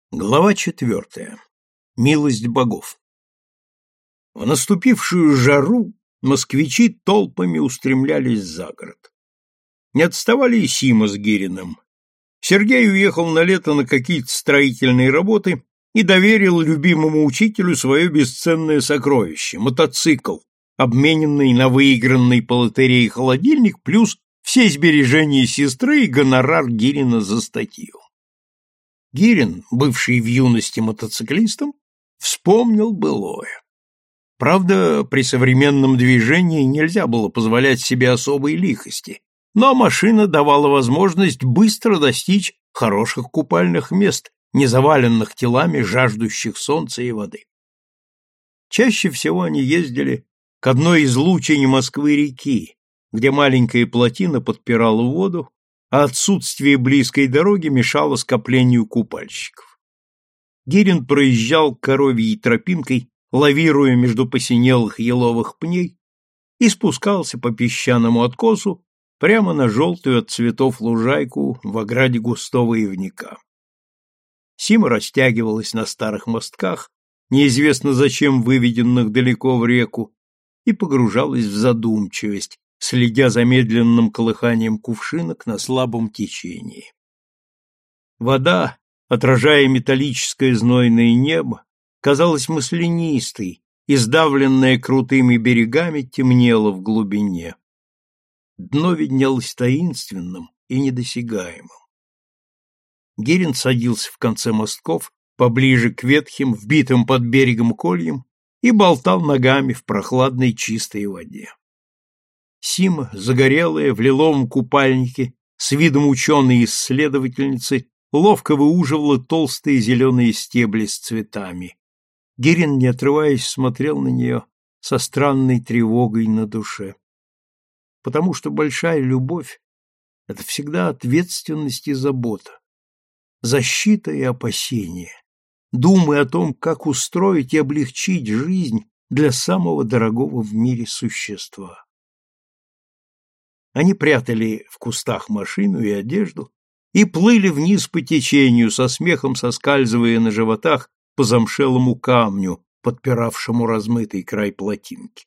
Глава 4. Милость богов. В наступившую жару москвичи толпами устремлялись за город. Не отставали и Сима с Гириным. Сергей уехал на лето на какие-то строительные работы и доверил любимому учителю свое бесценное сокровище — мотоцикл, обмененный на выигранный по лотерее холодильник, плюс все сбережения сестры и гонорар Гирина за статью. Гирин, бывший в юности мотоциклистом, вспомнил былое. Правда, при современном движении нельзя было позволять себе особой лихости, но машина давала возможность быстро достичь хороших купальных мест, не заваленных телами жаждущих солнца и воды. Чаще всего они ездили к одной из лучей Москвы-реки, где маленькая плотина подпирала воду, а отсутствие близкой дороги мешало скоплению купальщиков. Гирин проезжал коровьей тропинкой, лавируя между посинелых еловых пней, и спускался по песчаному откосу прямо на желтую от цветов лужайку в ограде густого ивника. Сима растягивалась на старых мостках, неизвестно зачем выведенных далеко в реку, и погружалась в задумчивость, следя за медленным колыханием кувшинок на слабом течении. Вода, отражая металлическое знойное небо, казалась маслянистой и, сдавленная крутыми берегами, темнела в глубине. Дно виднелось таинственным и недосягаемым. Гирин садился в конце мостков, поближе к ветхим, вбитым под берегом кольям, и болтал ногами в прохладной чистой воде. Сима, загорелая, в лиловом купальнике, с видом ученой-исследовательницы, ловко выуживала толстые зеленые стебли с цветами. Гирин, не отрываясь, смотрел на нее со странной тревогой на душе. Потому что большая любовь — это всегда ответственность и забота, защита и опасение, думы о том, как устроить и облегчить жизнь для самого дорогого в мире существа. Они прятали в кустах машину и одежду и плыли вниз по течению, со смехом соскальзывая на животах по замшелому камню, подпиравшему размытый край плотинки.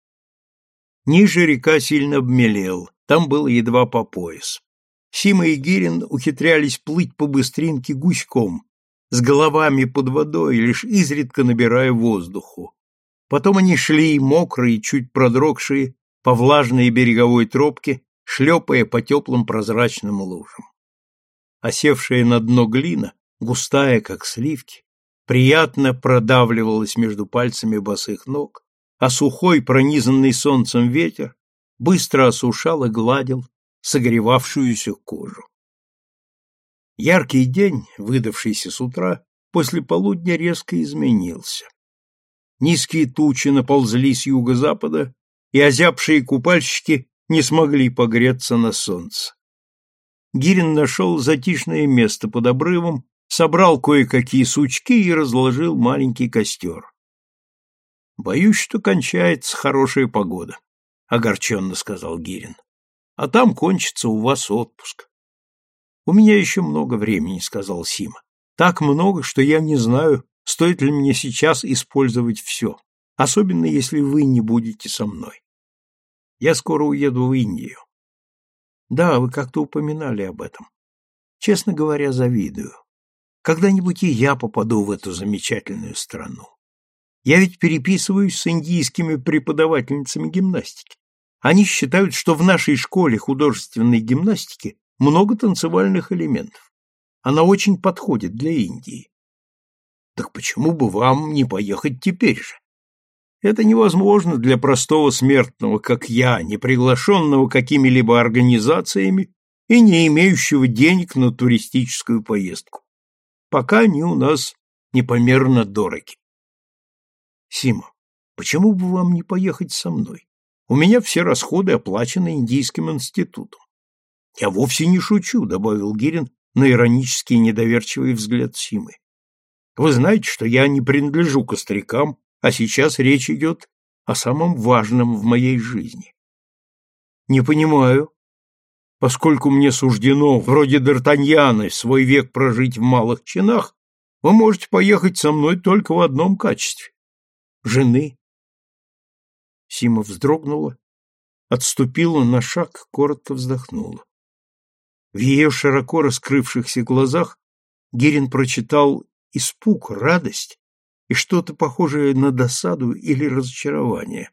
Ниже река сильно обмелела, там было едва по пояс. Сима и Гирин ухитрялись плыть по быстринке гуськом, с головами под водой, лишь изредка набирая воздуху. Потом они шли, мокрые, чуть продрогшие, по влажной береговой тропке, шлепая по теплым прозрачным лужам. Осевшая на дно глина, густая, как сливки, приятно продавливалась между пальцами босых ног, а сухой, пронизанный солнцем ветер быстро осушал и гладил согревавшуюся кожу. Яркий день, выдавшийся с утра, после полудня резко изменился. Низкие тучи наползли с юго-запада, и озябшие купальщики не смогли погреться на солнце. Гирин нашел затишное место под обрывом, собрал кое-какие сучки и разложил маленький костер. — Боюсь, что кончается хорошая погода, — огорченно сказал Гирин. — А там кончится у вас отпуск. — У меня еще много времени, — сказал Сима. — Так много, что я не знаю, стоит ли мне сейчас использовать все, особенно если вы не будете со мной. Я скоро уеду в Индию. Да, вы как-то упоминали об этом. Честно говоря, завидую. Когда-нибудь и я попаду в эту замечательную страну. Я ведь переписываюсь с индийскими преподавательницами гимнастики. Они считают, что в нашей школе художественной гимнастики много танцевальных элементов. Она очень подходит для Индии. Так почему бы вам не поехать теперь же? Это невозможно для простого смертного, как я, не приглашенного какими-либо организациями и не имеющего денег на туристическую поездку. Пока они у нас непомерно дороги. Сима, почему бы вам не поехать со мной? У меня все расходы оплачены Индийским институтом. Я вовсе не шучу, добавил Гирин на иронический недоверчивый взгляд Симы. Вы знаете, что я не принадлежу к острякам, а сейчас речь идет о самом важном в моей жизни. Не понимаю. Поскольку мне суждено, вроде Д'Артаньяна, свой век прожить в малых чинах, Вы можете поехать со мной только в одном качестве — жены. Сима вздрогнула, отступила на шаг, коротко вздохнула. В ее широко раскрывшихся глазах Гирин прочитал испуг, радость и что-то похожее на досаду или разочарование.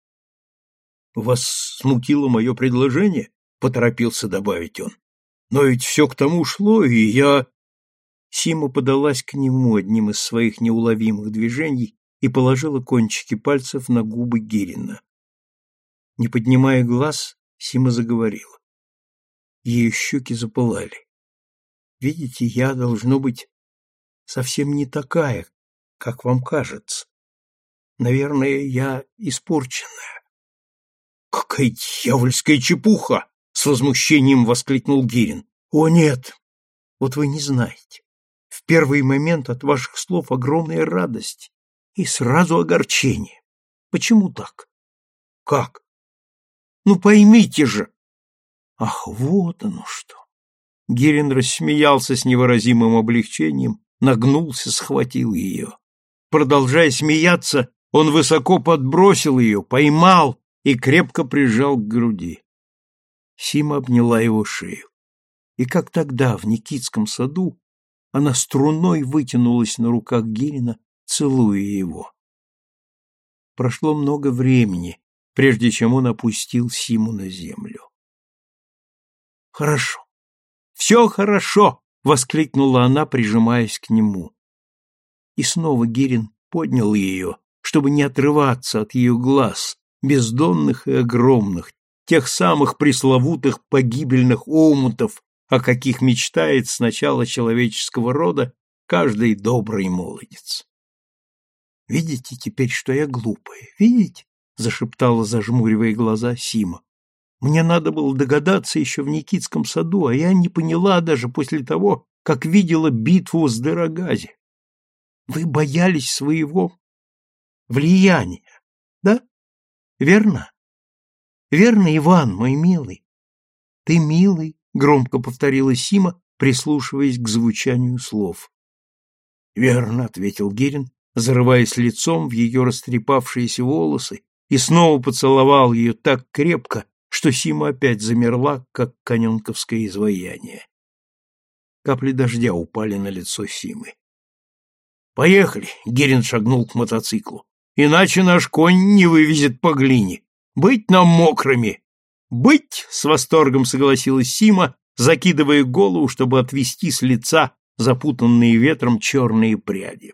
«Вас смутило мое предложение?» — поторопился добавить он. «Но ведь все к тому шло, и я...» Сима подалась к нему одним из своих неуловимых движений и положила кончики пальцев на губы Гирина. Не поднимая глаз, Сима заговорила. Ее щеки запылали. «Видите, я, должно быть, совсем не такая, как вам кажется. Наверное, я испорченная». «Какая дьявольская чепуха!» — с возмущением воскликнул Гирин. «О, нет! Вот вы не знаете. В первый момент от ваших слов огромная радость и сразу огорчение. Почему так?» «Как? Ну, поймите же!» «Ах, вот оно что!» Гирин рассмеялся с невыразимым облегчением, нагнулся, схватил ее. Продолжая смеяться, он высоко подбросил ее, поймал и крепко прижал к груди. Сима обняла его шею. И как тогда, в Никитском саду, она струной вытянулась на руках Гирина, целуя его. Прошло много времени, прежде чем он опустил Симу на землю. «Хорошо, все хорошо!» — воскликнула она, прижимаясь к нему. И снова Гирин поднял ее, чтобы не отрываться от ее глаз, бездонных и огромных, тех самых пресловутых погибельных омутов, о каких мечтает с начала человеческого рода каждый добрый молодец. «Видите теперь, что я глупая, видите?» — зашептала, зажмуривая глаза, Сима. «Мне надо было догадаться еще в Никитском саду, а я не поняла даже после того, как видела битву с Дорогази. Вы боялись своего влияния, да? Верно? Верно, Иван, мой милый? Ты милый, — громко повторила Сима, прислушиваясь к звучанию слов. Верно, — ответил Гирин, зарываясь лицом в ее растрепавшиеся волосы, и снова поцеловал ее так крепко, что Сима опять замерла, как каненковское изваяние. Капли дождя упали на лицо Симы. «Поехали!» — Гирин шагнул к мотоциклу. «Иначе наш конь не вывезет по глине. Быть нам мокрыми!» «Быть!» — с восторгом согласилась Сима, закидывая голову, чтобы отвести с лица запутанные ветром черные пряди.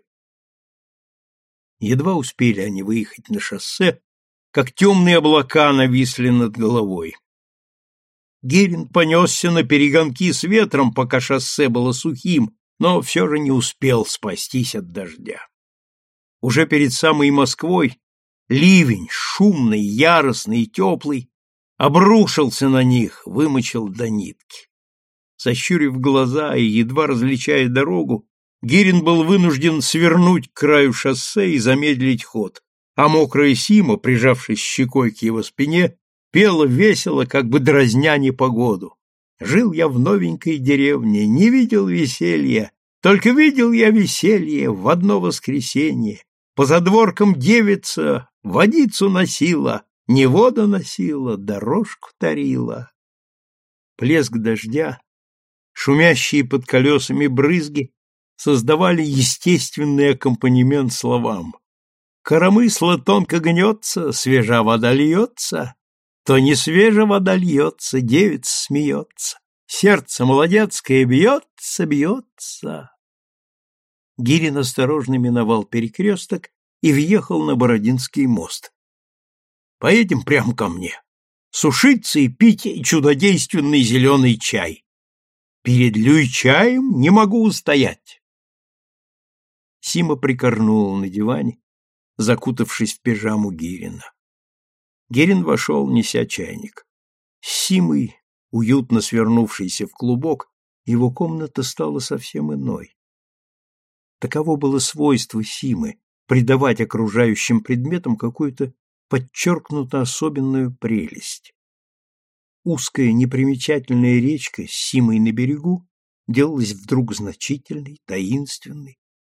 Едва успели они выехать на шоссе, как темные облака нависли над головой. Гирин понесся на перегонки с ветром, пока шоссе было сухим, но все же не успел спастись от дождя. Уже перед самой Москвой ливень, шумный, яростный и теплый, обрушился на них, вымочил до нитки. Сощурив глаза и едва различая дорогу, Гирин был вынужден свернуть к краю шоссе и замедлить ход, а мокрая Сима, прижавшись щекой к его спине, пела весело, как бы дразня непогоду. «Жил я в новенькой деревне, не видел веселья, только видел я веселье в одно воскресенье. По задворкам девица водицу носила, не воду носила, дорожку тарила». Плеск дождя, шумящие под колесами брызги создавали естественный аккомпанемент словам. Коромысло тонко гнется, свежа вода льется, то не свежа вода льется, девица смеется, сердце молодецкое бьется, бьется. Гирин осторожно миновал перекресток и въехал на Бородинский мост. «Поедем прямо ко мне. Сушиться и пить чудодейственный зеленый чай. Перед люй-чаем не могу устоять». Сима прикорнула на диване, закутавшись в пижаму Гирина. Гирин вошел, неся чайник. С Симой, уютно свернувшейся в клубок, его комната стала совсем иной. Таково было свойство Симы — придавать окружающим предметам какую-то подчеркнуто особенную прелесть. Узкая непримечательная речка с Симой на берегу делалась вдруг значительной, таинственной,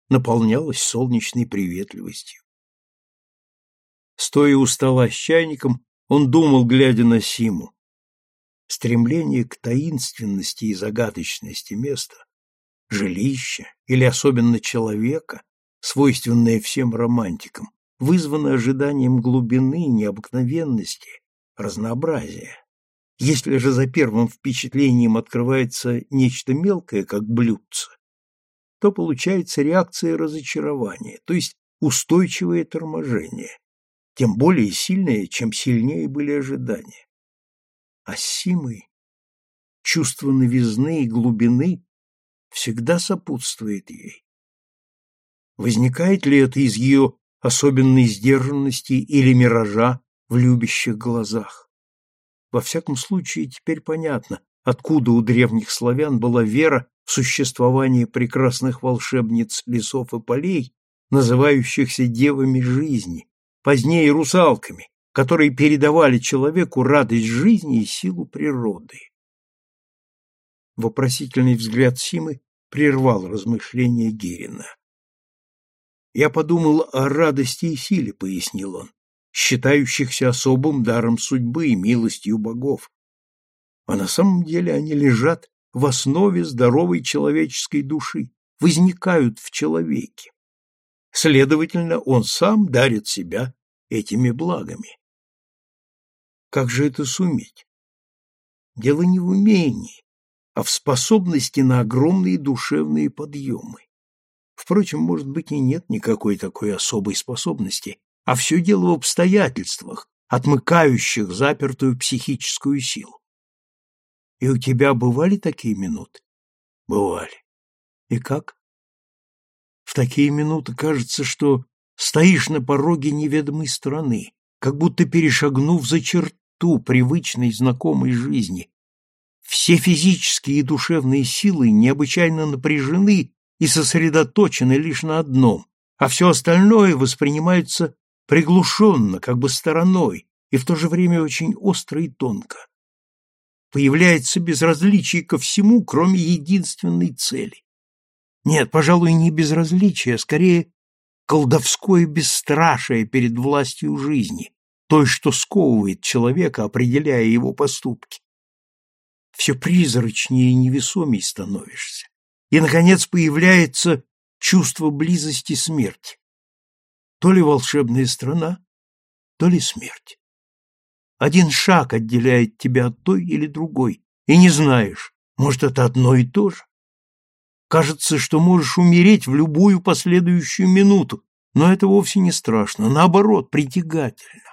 наполнялась солнечной приветливостью. Стоя у стола с чайником, он думал, глядя на Симу. Стремление к таинственности и загадочности места, жилища или особенно человека, свойственное всем романтикам, вызвано ожиданием глубины, необыкновенности, разнообразия. Если же за первым впечатлением открывается нечто мелкое, как блюдце, то получается реакция разочарования, то есть устойчивое торможение, тем более сильное, чем сильнее были ожидания. А с Симой чувство новизны и глубины всегда сопутствует ей. Возникает ли это из ее особенной сдержанности или миража в любящих глазах? Во всяком случае, теперь понятно, откуда у древних славян была вера в существование прекрасных волшебниц лесов и полей, называющихся девами жизни, позднее русалками, которые передавали человеку радость жизни и силу природы. Вопросительный взгляд Симы прервал размышления Гирина. «Я подумал о радости и силе», — пояснил он, считающихся особым даром судьбы и милостью богов. А на самом деле они лежат в основе здоровой человеческой души, возникают в человеке. Следовательно, он сам дарит себя этими благами. Как же это суметь? Дело не в умении, а в способности на огромные душевные подъемы. Впрочем, может быть, и нет никакой такой особой способности, а все дело в обстоятельствах, отмыкающих запертую психическую силу. И у тебя бывали такие минуты? Бывали. И как? В такие минуты кажется, что стоишь на пороге неведомой страны, как будто перешагнув за черту привычной знакомой жизни. Все физические и душевные силы необычайно напряжены и сосредоточены лишь на одном, а все остальное воспринимается приглушенно, как бы стороной, и в то же время очень остро и тонко. Появляется безразличие ко всему, кроме единственной цели. Нет, пожалуй, не безразличие, а скорее колдовское бесстрашие перед властью жизни, той, что сковывает человека, определяя его поступки. Все призрачнее и невесомей становишься. И, наконец, появляется чувство близости смерти. То ли волшебная страна, то ли смерть. Один шаг отделяет тебя от той или другой, и не знаешь, может, это одно и то же. Кажется, что можешь умереть в любую последующую минуту, но это вовсе не страшно, наоборот, притягательно.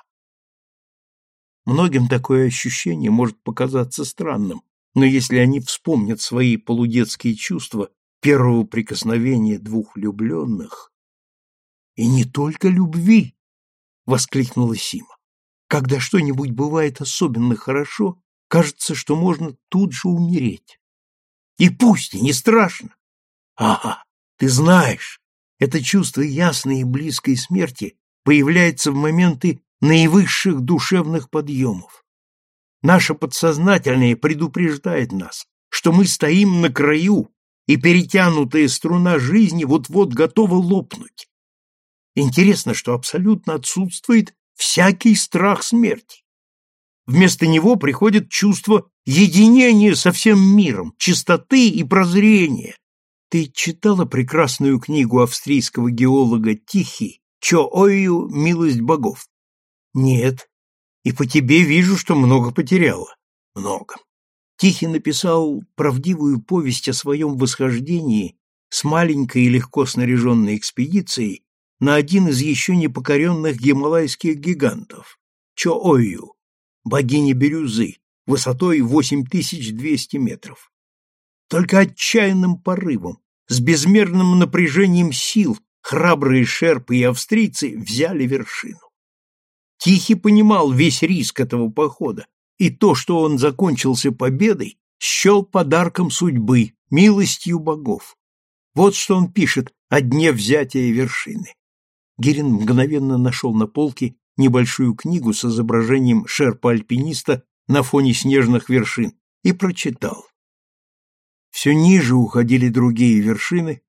Многим такое ощущение может показаться странным, но если они вспомнят свои полудетские чувства первого прикосновения двух влюбленных... — И не только любви! — воскликнула Сима. — Когда что-нибудь бывает особенно хорошо, кажется, что можно тут же умереть. И пусть, и не страшно. Ага, ты знаешь, это чувство ясной и близкой смерти появляется в моменты наивысших душевных подъемов. Наше подсознательное предупреждает нас, что мы стоим на краю, и перетянутая струна жизни вот-вот готова лопнуть. Интересно, что абсолютно отсутствует всякий страх смерти. Вместо него приходит чувство единения со всем миром, чистоты и прозрения. Ты читала прекрасную книгу австрийского геолога Тихи «Чо-Ойю. Милость богов»? Нет. И по тебе вижу, что много потеряла. Много. Тихий написал правдивую повесть о своем восхождении с маленькой и легко снаряженной экспедицией на один из еще не покоренных гималайских гигантов – Чо-Ойю, богини бирюзы, высотой 8200 метров. Только отчаянным порывом, с безмерным напряжением сил храбрые шерпы и австрийцы взяли вершину. Тихий понимал весь риск этого похода, и то, что он закончился победой, счел подарком судьбы, милостью богов. Вот что он пишет о дне взятия вершины. Гирин мгновенно нашел на полке небольшую книгу с изображением шерпа-альпиниста на фоне снежных вершин и прочитал. Все ниже уходили другие вершины,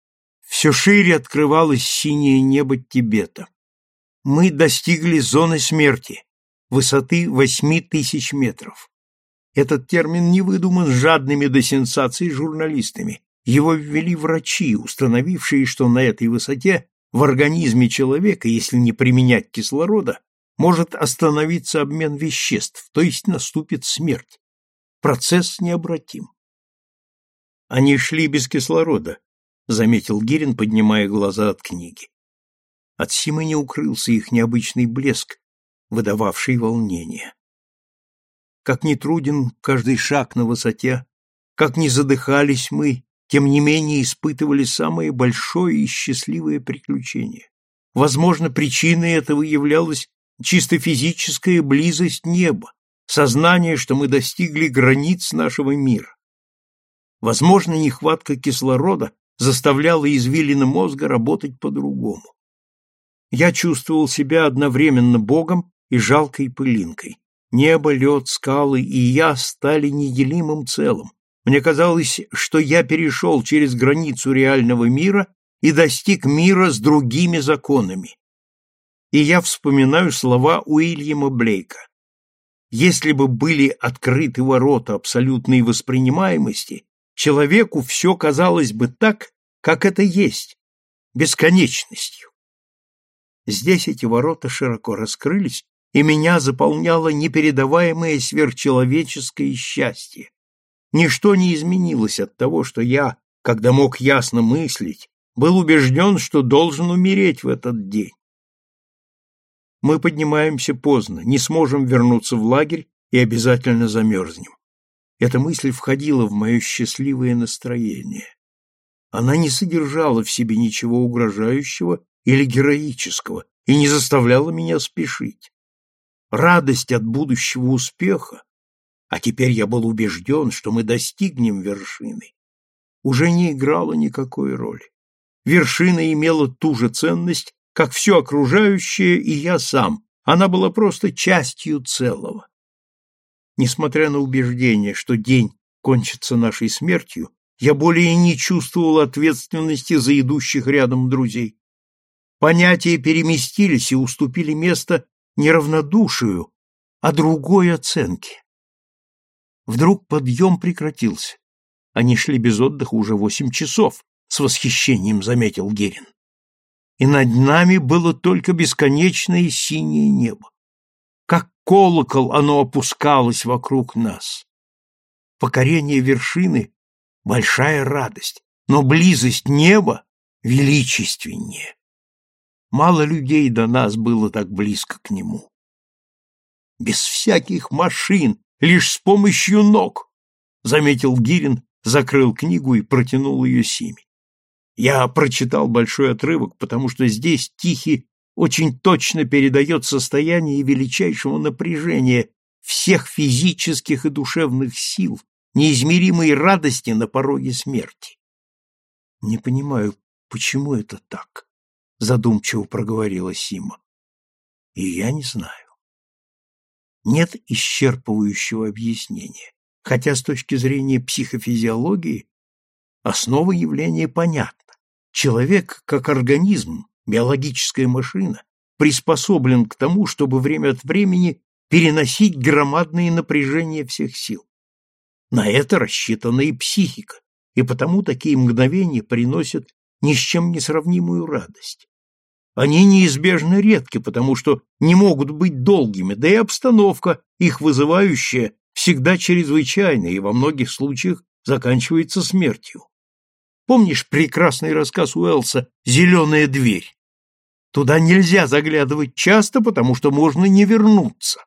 Все шире открывалось синее небо Тибета. Мы достигли зоны смерти, высоты 8000 метров. Этот термин не выдуман жадными до сенсаций журналистами. Его ввели врачи, установившие, что на этой высоте в организме человека, если не применять кислорода, может остановиться обмен веществ, то есть наступит смерть. Процесс необратим. Они шли без кислорода, заметил Гирин, поднимая глаза от книги. От Симы не укрылся их необычный блеск, выдававший волнение. Как ни труден каждый шаг на высоте, как ни задыхались мы, тем не менее испытывали самое большое и счастливое приключение. Возможно, причиной этого являлась чисто физическая близость неба, сознание, что мы достигли границ нашего мира. Возможно, нехватка кислорода заставляла извилины мозга работать по-другому. Я чувствовал себя одновременно Богом и жалкой пылинкой. Небо, лед, скалы и я стали неделимым целым. Мне казалось, что я перешел через границу реального мира и достиг мира с другими законами. И я вспоминаю слова Уильяма Блейка. Если бы были открыты ворота абсолютной воспринимаемости, человеку все казалось бы так, как это есть, бесконечностью. Здесь эти ворота широко раскрылись, и меня заполняло непередаваемое сверхчеловеческое счастье. Ничто не изменилось от того, что я, когда мог ясно мыслить, был убежден, что должен умереть в этот день. Мы поднимаемся поздно, не сможем вернуться в лагерь и обязательно замерзнем. Эта мысль входила в мое счастливое настроение. Она не содержала в себе ничего угрожающего или героического и не заставляла меня спешить. Радость от будущего успеха, а теперь я был убежден, что мы достигнем вершины, уже не играла никакой роли. Вершина имела ту же ценность, как все окружающее и я сам, она была просто частью целого. Несмотря на убеждение, что день кончится нашей смертью, я более не чувствовал ответственности за идущих рядом друзей. Понятия переместились и уступили место не равнодушию, а другой оценке. Вдруг подъем прекратился. Они шли без отдыха уже 8 часов, с восхищением заметил Герин. И над нами было только бесконечное синее небо. Как колокол оно опускалось вокруг нас. Покорение вершины — большая радость, но близость неба величественнее. Мало людей до нас было так близко к нему. Без всяких машин, лишь с помощью ног, заметил Гирин, закрыл книгу и протянул ее Симе. Я прочитал большой отрывок, потому что здесь Тихий очень точно передает состояние величайшего напряжения всех физических и душевных сил, неизмеримой радости на пороге смерти. Не понимаю, почему это так, задумчиво проговорила Сима. И я не знаю. Нет исчерпывающего объяснения, хотя с точки зрения психофизиологии основа явления понятна. Человек, как организм, биологическая машина, приспособлен к тому, чтобы время от времени переносить громадные напряжения всех сил. На это рассчитана и психика, и потому такие мгновения приносят ни с чем не сравнимую радость. Они неизбежно редки, потому что не могут быть долгими, да и обстановка, их вызывающая, всегда чрезвычайна и во многих случаях заканчивается смертью. Помнишь прекрасный рассказ Уэллса «Зеленая дверь»? Туда нельзя заглядывать часто, потому что можно не вернуться.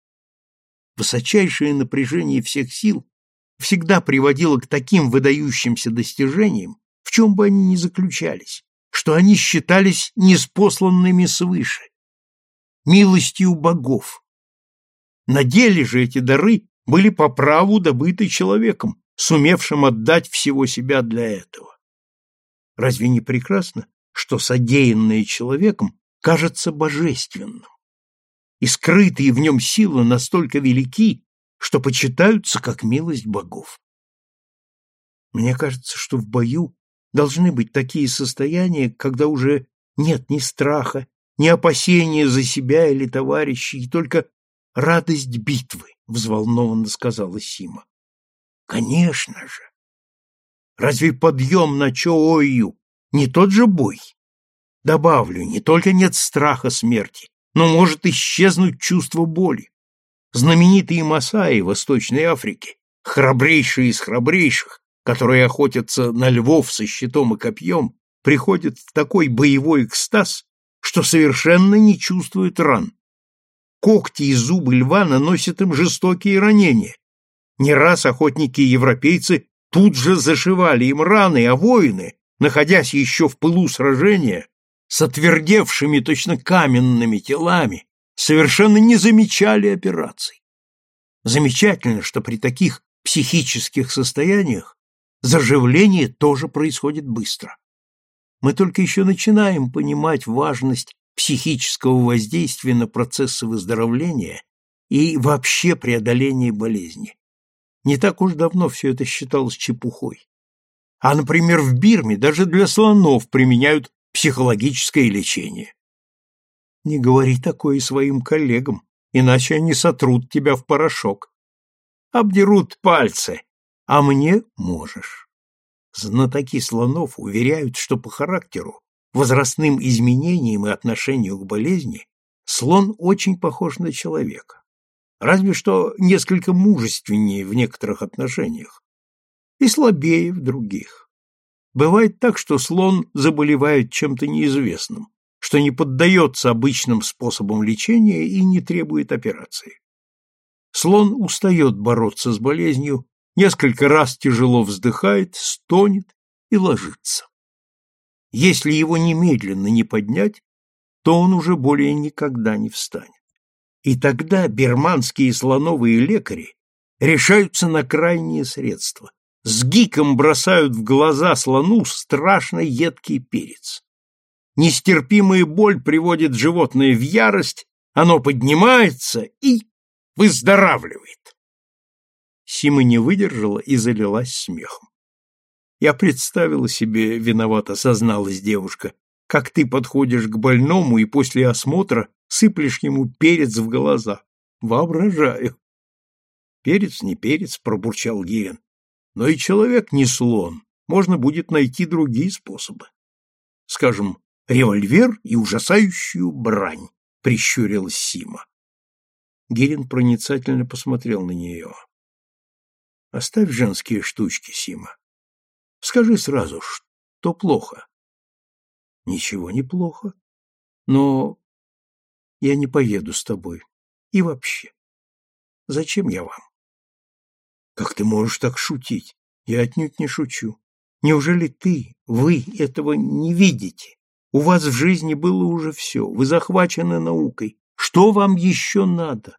Высочайшее напряжение всех сил всегда приводило к таким выдающимся достижениям, в чем бы они ни заключались, что они считались ниспосланными свыше, милостью богов. На деле же эти дары были по праву добыты человеком, сумевшим отдать всего себя для этого. Разве не прекрасно, что содеянное человеком кажется божественным, и скрытые в нем силы настолько велики, что почитаются как милость богов? Мне кажется, что в бою Должны быть такие состояния, когда уже нет ни страха, ни опасения за себя или товарищей, и только радость битвы, — взволнованно сказала Сима. Конечно же. Разве подъем на Чоою не тот же бой? Добавлю, не только нет страха смерти, но может исчезнуть чувство боли. Знаменитые масаи Восточной Африки, храбрейшие из храбрейших, которые охотятся на львов со щитом и копьем, приходят в такой боевой экстаз, что совершенно не чувствуют ран. Когти и зубы льва наносят им жестокие ранения. Не раз охотники-европейцы тут же зашивали им раны, а воины, находясь еще в пылу сражения, с отвердевшими точно каменными телами, совершенно не замечали операций. Замечательно, что при таких психических состояниях заживление тоже происходит быстро. Мы только еще начинаем понимать важность психического воздействия на процессы выздоровления и вообще преодоления болезни. Не так уж давно все это считалось чепухой. А, например, в Бирме даже для слонов применяют психологическое лечение. Не говори такое своим коллегам, иначе они сотрут тебя в порошок. Обдерут пальцы, а мне можешь. Знатоки слонов уверяют, что по характеру, возрастным изменениям и отношению к болезни слон очень похож на человека. Разве что несколько мужественнее в некоторых отношениях и слабее в других. Бывает так, что слон заболевает чем-то неизвестным, что не поддается обычным способам лечения и не требует операции. Слон устает бороться с болезнью, несколько раз тяжело вздыхает, стонет и ложится. Если его немедленно не поднять, то он уже более никогда не встанет. И тогда бирманские слоновые лекари решаются на крайние средства. С гиком бросают в глаза слону страшно едкий перец. Нестерпимая боль приводит животное в ярость, оно поднимается и выздоравливает. Сима не выдержала и залилась смехом. Я представила себе, виновато созналась девушка, как ты подходишь к больному и после осмотра сыплешь ему перец в глаза. Воображаю. Перец не перец, пробурчал Гиен. Но и человек не слон. Можно будет найти другие способы. Скажем, револьвер и ужасающую брань, прищурилась Сима. Гирин проницательно посмотрел на нее. Оставь женские штучки, Сима. Скажи сразу, что плохо. Ничего не плохо. Но я не поеду с тобой. И вообще. Зачем я вам? Как ты можешь так шутить? Я отнюдь не шучу. Неужели вы этого не видите? У вас в жизни было уже все. Вы захвачены наукой. Что вам еще надо?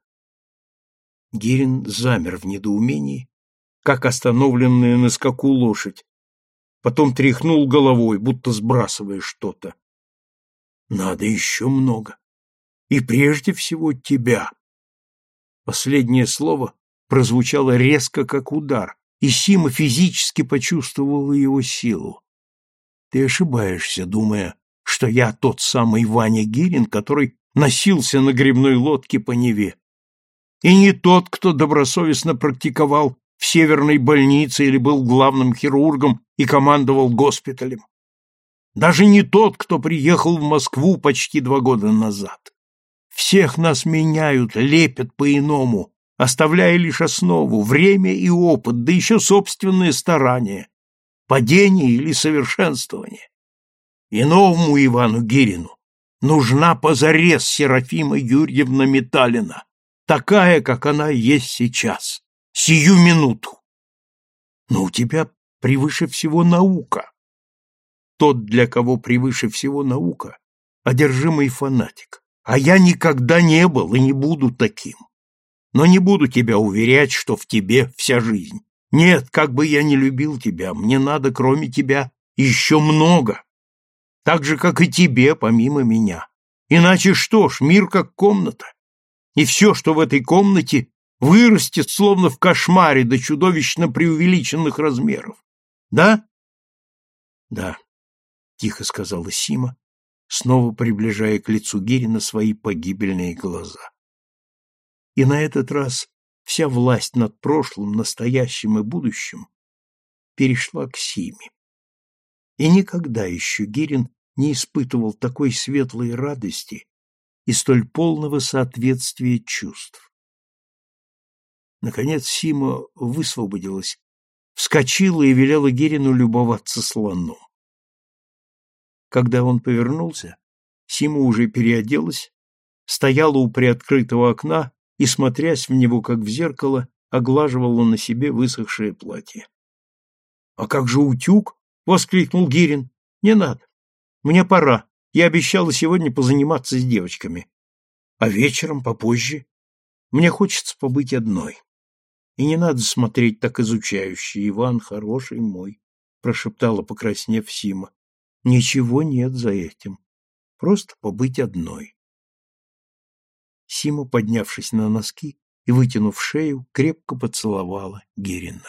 Гирин замер в недоумении, как остановленная на скаку лошадь. Потом тряхнул головой, будто сбрасывая что-то. Надо еще много. И прежде всего тебя. Последнее слово прозвучало резко, как удар, и Сима физически почувствовала его силу. Ты ошибаешься, думая, что я тот самый Ваня Гирин, который носился на гребной лодке по Неве. И не тот, кто добросовестно практиковал в Северной больнице или был главным хирургом и командовал госпиталем. Даже не тот, кто приехал в Москву почти 2 года назад. Всех нас меняют, лепят по-иному, оставляя лишь основу, время и опыт, да еще собственные старания, падение или совершенствование. И новому Ивану Гирину нужна позарез Серафима Юрьевна Металина, такая, как она есть сейчас, сию минуту. Но у тебя превыше всего наука. Тот, для кого превыше всего наука, одержимый фанатик. А я никогда не был и не буду таким. Но не буду тебя уверять, что в тебе вся жизнь. Нет, как бы я ни любил тебя, мне надо, кроме тебя, еще много. Так же, как и тебе, помимо меня. Иначе что ж, мир как комната. И все, что в этой комнате, вырастет, словно в кошмаре, до чудовищно преувеличенных размеров. Да? Да, тихо сказала Сима, снова приближая к лицу Гирина свои погибельные глаза. И на этот раз вся власть над прошлым, настоящим и будущим перешла к Симе. И никогда еще Гирин не испытывал такой светлой радости и столь полного соответствия чувств. Наконец Сима высвободилась, вскочила и велела Гирину любоваться слоном. Когда он повернулся, Сима уже переоделась, стояла у приоткрытого окна и, смотрясь в него, как в зеркало, оглаживала на себе высохшее платье. — А как же утюг? — воскликнул Гирин. — Не надо. Мне пора. Я обещала сегодня позаниматься с девочками. А вечером, попозже, мне хочется побыть одной. И не надо смотреть так изучающе, Иван, хороший мой, — прошептала, покраснев, Сима. Ничего нет за этим. Просто побыть одной. Сима, поднявшись на носки и вытянув шею, крепко поцеловала Гирина.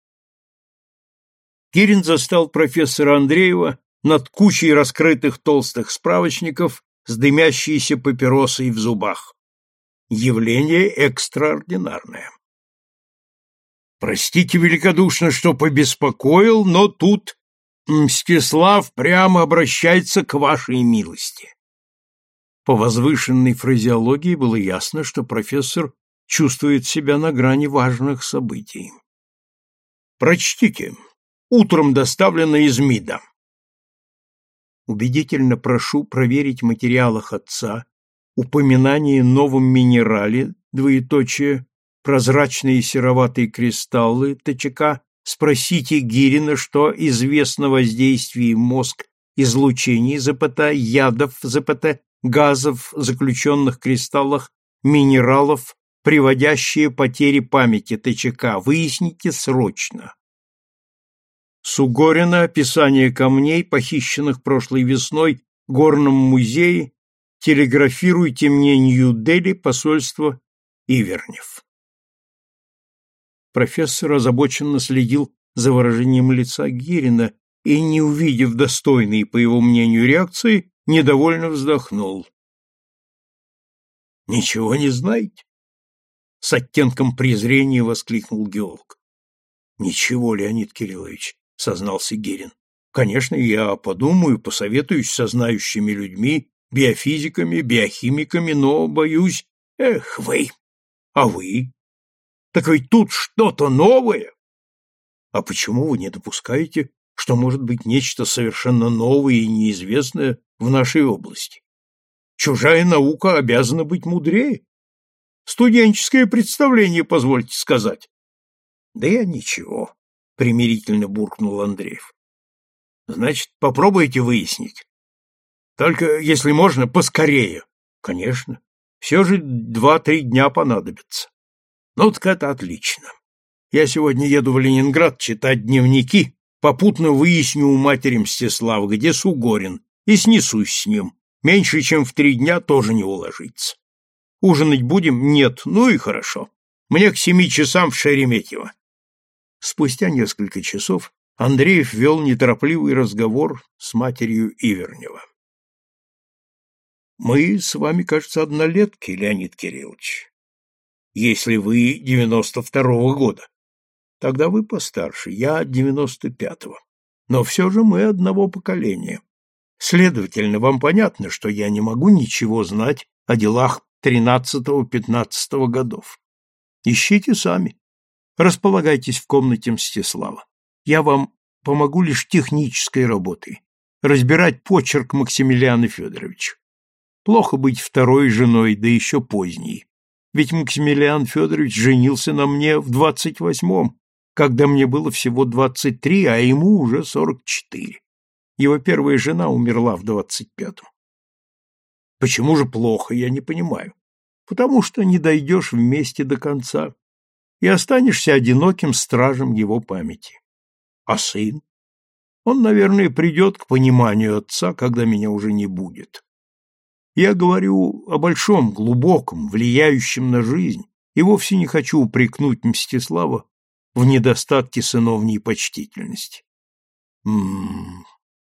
Гирин застал профессора Андреева над кучей раскрытых толстых справочников с дымящейся папиросой в зубах. Явление экстраординарное. Простите великодушно, что побеспокоил, но тут Мстислав прямо обращается к вашей милости. По возвышенной фразеологии было ясно, что профессор чувствует себя на грани важных событий. Прочтите. Утром доставлено из МИДа. Убедительно прошу проверить в материалах отца упоминание о новом минерале, двоеточие, прозрачные сероватые кристаллы ТЧК. Спросите Гирина, что известно о воздействии в мозг излучений ЗПТ, ядов ЗПТ, газов, заключенных в кристаллах, минералов, приводящие потери памяти ТЧК. Выясните срочно. Сугорина описание камней, похищенных прошлой весной в Горном музее. Телеграфируйте мне Нью-Дели, посольство Ивернев. Профессор озабоченно следил за выражением лица Гирина и, не увидев достойной, по его мнению, реакции, недовольно вздохнул. «Ничего не знаете?» — с оттенком презрения воскликнул геолог. «Ничего, Леонид Кириллович», — сознался Гирин. «Конечно, я подумаю, посоветуюсь со знающими людьми, биофизиками, биохимиками, но, боюсь... Эх, вы! А вы? Так ведь тут что-то новое! А почему вы не допускаете, что может быть нечто совершенно новое и неизвестное в нашей области? Чужая наука обязана быть мудрее. Студенческое представление, позвольте сказать». «Да я ничего», — примирительно буркнул Андреев. «Значит, попробуйте выяснить. Только, если можно, поскорее». «Конечно. Все же 2-3 дня понадобится». «Ну, так это отлично. Я сегодня еду в Ленинград читать дневники, попутно выясню у матери Мстислава, где Сугорин, и снесусь с ним. Меньше чем в 3 дня тоже не уложиться. Ужинать будем? Нет. Ну и хорошо. Мне к 7 часам в Шереметьево». Спустя несколько часов Андреев вел неторопливый разговор с матерью Ивернева. «Мы с вами, кажется, однолетки, Леонид Кириллович. Если вы 92-го года, тогда вы постарше, я 95-го. Но все же мы одного поколения. Следовательно, вам понятно, что я не могу ничего знать о делах 13-15 годов. Ищите сами. Располагайтесь в комнате Мстислава. Я вам помогу лишь технической работой. Разбирать почерк Максимилиана Федоровича. Плохо быть второй женой, да еще поздней. Ведь Максимилиан Федорович женился на мне в 28-м, когда мне было всего 23, а ему уже 44. Его первая жена умерла в 25-м. Почему же плохо, я не понимаю. Потому что не дойдешь вместе до конца и останешься одиноким стражем его памяти. А сын? Он, наверное, придет к пониманию отца, когда меня уже не будет. Я говорю о большом, глубоком, влияющем на жизнь, и вовсе не хочу упрекнуть Мстислава в недостатке сыновней почтительности.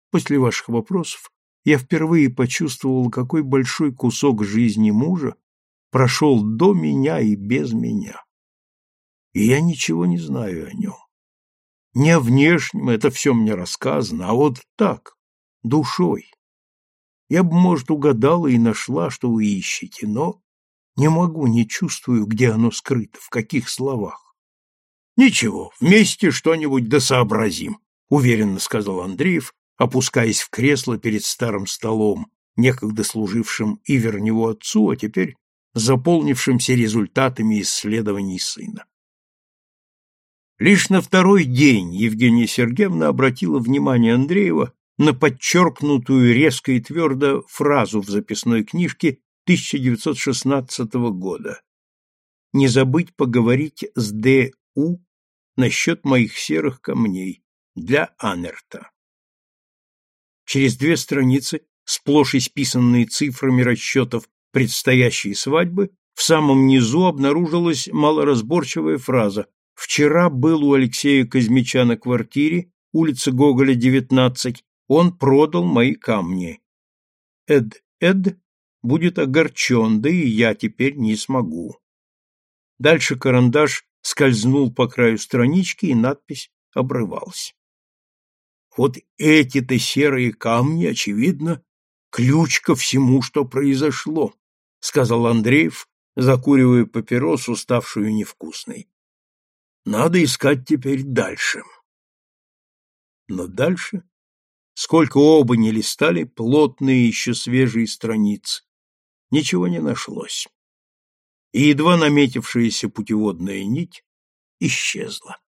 После ваших вопросов я впервые почувствовал, какой большой кусок жизни мужа прошел до меня и без меня. И я ничего не знаю о нем. Не о внешнем, это все мне рассказано, а вот так, душой. Я бы, может, угадала и нашла, что вы ищете, но не могу, не чувствую, где оно скрыто, в каких словах. Ничего, вместе что-нибудь досообразим, уверенно сказал Андреев, опускаясь в кресло перед старым столом, некогда служившим Ивер него отцу, а теперь заполнившимся результатами исследований сына. Лишь на второй день Евгения Сергеевна обратила внимание Андреева на подчеркнутую резко и твердо фразу в записной книжке 1916 года: «Не забыть поговорить с Д.У. насчет моих серых камней для Анерта». Через 2 страницы, сплошь исписанные цифрами расчетов предстоящей свадьбы, в самом низу обнаружилась малоразборчивая фраза: «Вчера был у Алексея Кузьмича на квартире, улица Гоголя, 19, он продал мои камни. Эд будет огорчен, да и я теперь не смогу». Дальше карандаш скользнул по краю странички, и надпись обрывалась. Вот эти-то серые камни, очевидно, ключ ко всему, что произошло, сказал Андреев, закуривая папиросу, ставшую невкусной. Надо искать теперь дальше. Но дальше, сколько оба не листали плотные еще свежие страницы, ничего не нашлось. И едва наметившаяся путеводная нить исчезла.